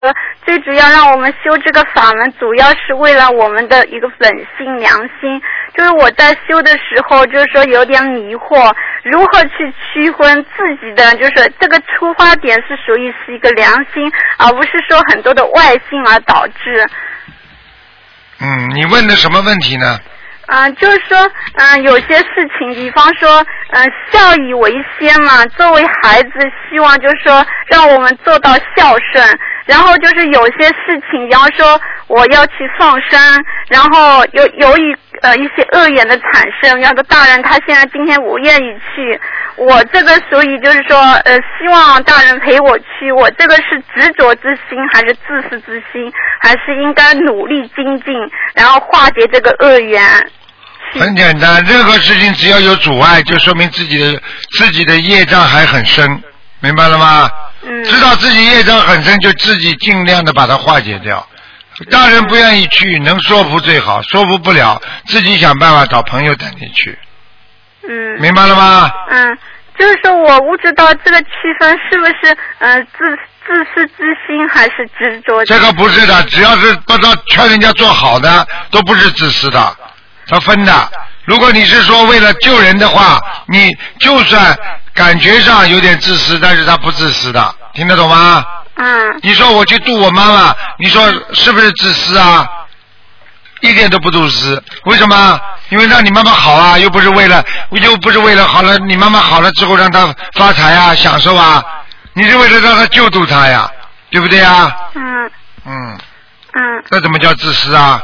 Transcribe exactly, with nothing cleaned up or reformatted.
呃，最主要让我们修这个法门，主要是为了我们的一个本心良心。就是我在修的时候，就是说有点迷惑，如何去区分自己的，就是这个出发点是属于是一个良心，而不是说很多的外心而导致。 嗯，你问的什么问题呢？ 嗯、呃，就是说，嗯、呃，有些事情，比方说，嗯、呃，孝以为先嘛。作为孩子，希望就是说，让我们做到孝顺。然后就是有些事情，比方说我要去放生，然后由由于呃一些恶缘的产生，比方说大人他现在今天不愿意去，我这个属于就是说呃希望大人陪我去，我这个是执着之心还是自私之心，还是应该努力精进，然后化解这个恶缘？ 很简单，任何事情只要有阻碍，就说明自己的自己的业障还很深，明白了吗？嗯。知道自己业障很深，就自己尽量的把它化解掉。大人不愿意去，能说服最好，说服不了，自己想办法找朋友带你去。 嗯。 明白了吗？ 嗯，就是说我不知道这个区分是不是呃自自私之心还是执着。 这个不是的，只要是不知道劝人家做好的，都不是自私的。他分的，如果你是说为了救人的话，你就算感觉上有点自私，但是他不自私的，听得懂吗？ 嗯。 你说我去度我妈妈，你说是不是自私啊？一点都不自私，为什么？因为让你妈妈好啊，又不是为了，又不是为了好了，你妈妈好了之后让她发财啊，享受啊，你是为了让她救度她呀，对不对啊？ 嗯。 嗯。 嗯。 这怎么叫自私啊？